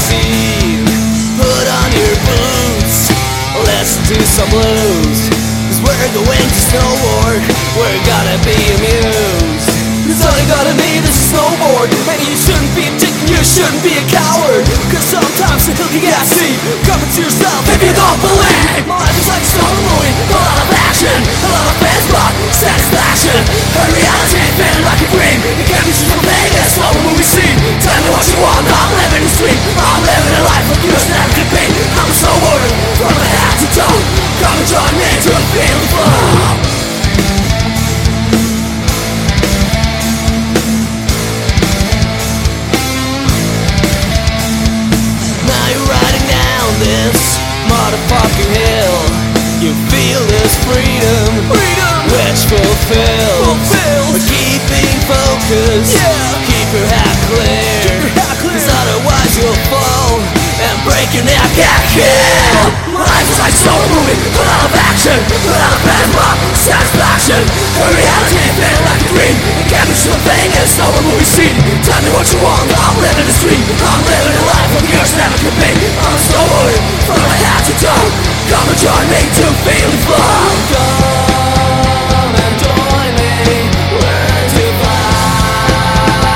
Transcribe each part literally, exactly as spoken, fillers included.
scene. Put on your boots, listen to some blues, 'cause we're going to snowboard, we're gonna be amused. 'Cause all you gotta need is a snowboard, and you shouldn't be a chicken, you shouldn't be a coward. 'Cause sometimes the hill you can't see, coming to yourself if you don't believe. My life is like a snow movie, a lot of action, a lot of fans, but satisfaction. A reality feeling like a dream, it can't be just from Vegas, slow movie scene. Tell me what you want, I'm living the stream, I'm living a life like yours never could be. I'm a snowboarder, from my head to toe, come and join me to feel the flow. This motherfucking hill, you feel this freedom, freedom, which fulfills, fulfills. But keeping focus, yeah. Keep your hat clear, keep your hat clear. 'Cause otherwise you'll fall and break your neck and kill. Life is like a slow movie, a lot of action, a lot of bad luck, satisfaction. A reality feeling like a dream, it can't be just a thing, it's not a movie scene. Tell me what you want, I'm living the stream, I'm living a life like yours never could be. I'm a snowboarder, from my head to toe, come and join me to feel the flow. Come and join me, learn to fly.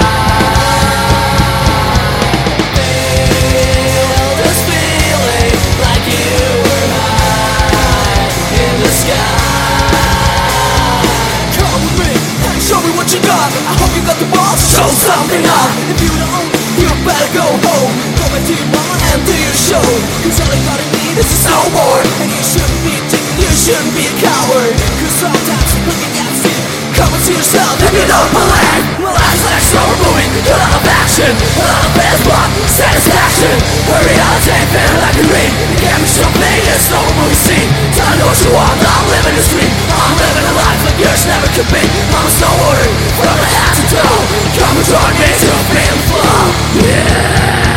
Feel this feeling like you were high in the sky. Come with me and show me what you got. I hope you got the balls to show something up. If you don't, you better go home. Go back to your mama and do your show. 'Cause all you gotta need is a snowboard, and you shouldn't be a chicken, you shouldn't be a coward. 'Cause sometimes you look at that scene, come to yourself if you don't believe. Well, life's like a slower movie, a lot of action, a lot of fans, but satisfaction. A reality feeling like a dream, it can't be something, it's not a movie scene. Tell me what you want, I'm living the stream, I'm living a life like yours never could be. I'm a snowboarder, from my head to toe, come and join me to feel the flow. Yeah.